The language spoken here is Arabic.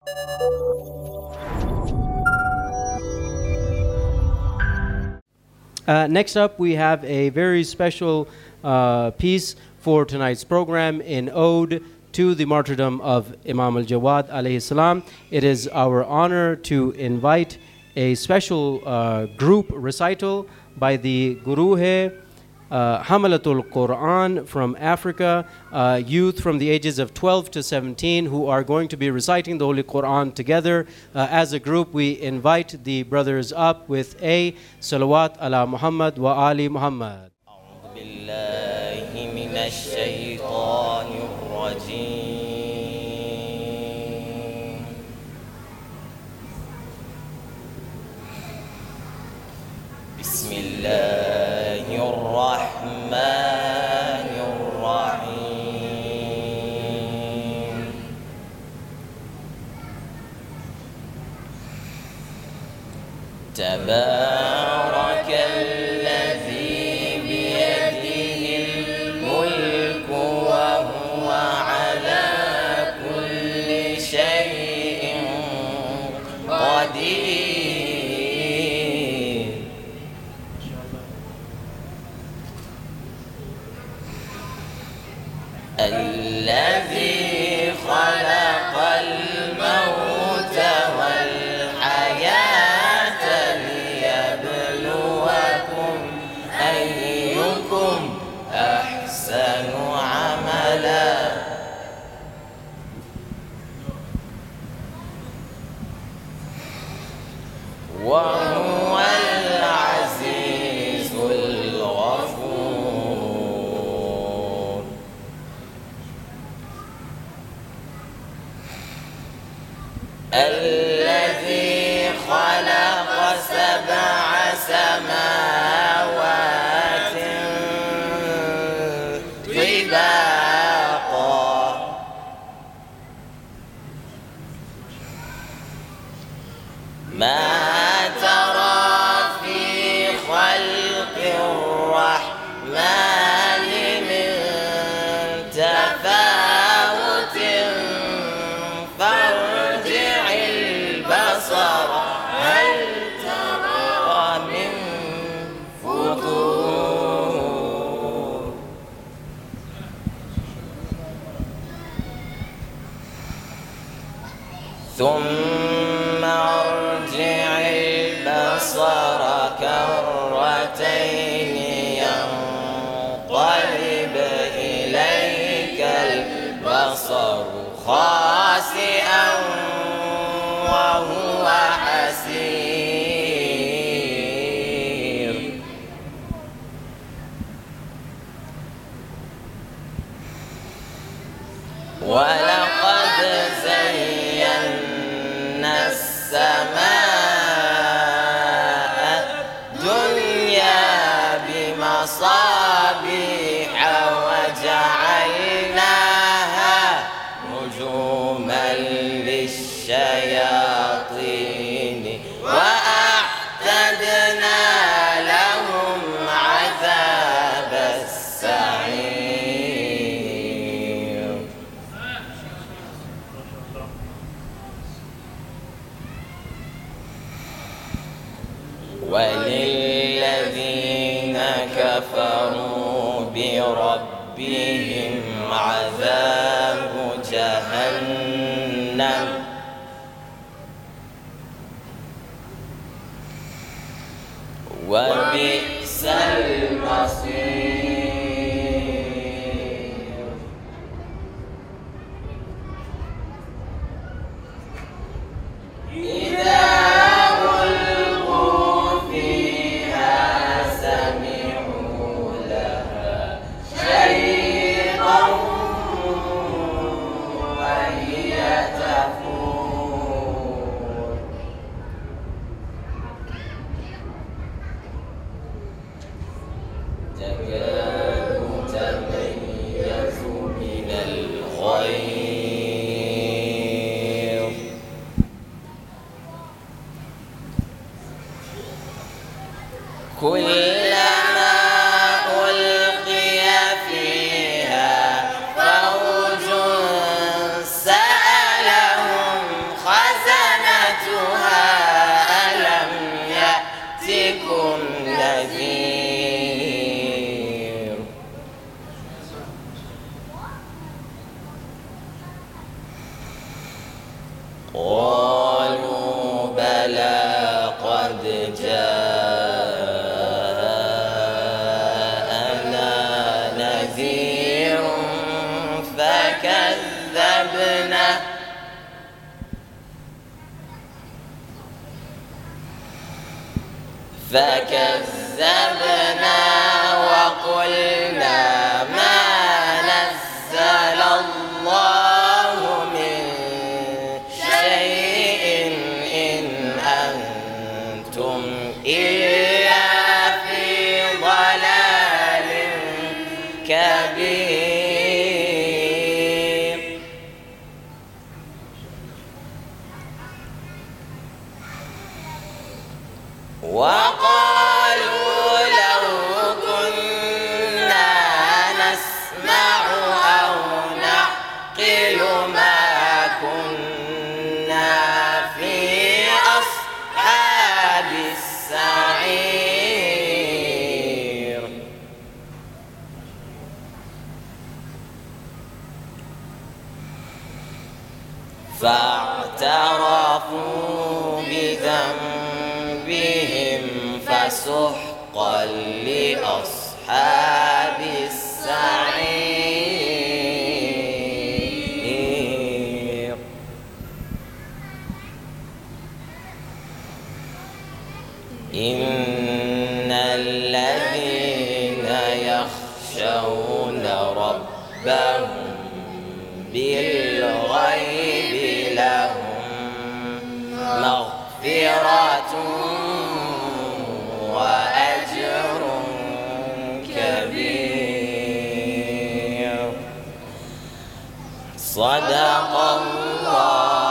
Next up, we have a very special piece for tonight's program, an ode to the martyrdom of Imam al-Jawad alayhi salam. It is our honor to invite a special group recital by the Guruhe Hamalatul Quran from Africa, youth from the ages of 12 to 17 who are going to be reciting the Holy Quran together. As a group, we invite the brothers up with a Salawat ala Muhammad wa Ali Muhammad. أعوذ بالله من الشيطان الرجيم. بسم الله الرحمن الرحيم. تبارك الذي بيده الملك وهو على كل شيء قدير. الذي خلق الموت والحياة ليبلوكم أيكم أحسن عملا. وهو العزيز الغفور. الذي خلق سبع سماوات طباقا ما ترى في خلق الرحمن من تفاوت فارجع البصر هل ترى من فطور. ثم ارجع البصر كرتين ينقلب إليك البصر خاسئا وهو حسير. ولقد زينا السماء الدنيا بمصابيح وجعلناها نجوما للشياطين وأعتدنا لهم عذاب السعير. وللذين كفروا بربهم عذاب جهنم وبئس المصير. إذا ألقوا فيها سمعوا لها شهيقا وهي تفور. قالوا بلى قد جاءنا نذير فكذبنا وقلنا ما نزل الله من شيء إن أنتم إلا في ضلال كبير. وقالوا لو كنا نسمع أو نعقل ما كنا في أصحاب السعير. فاعترفوا بذنبهم فسحقا لأصحاب السعير. إن الذين يخشون ربهم بالغيب لهم مغفرة وأجر كبير. صدق الله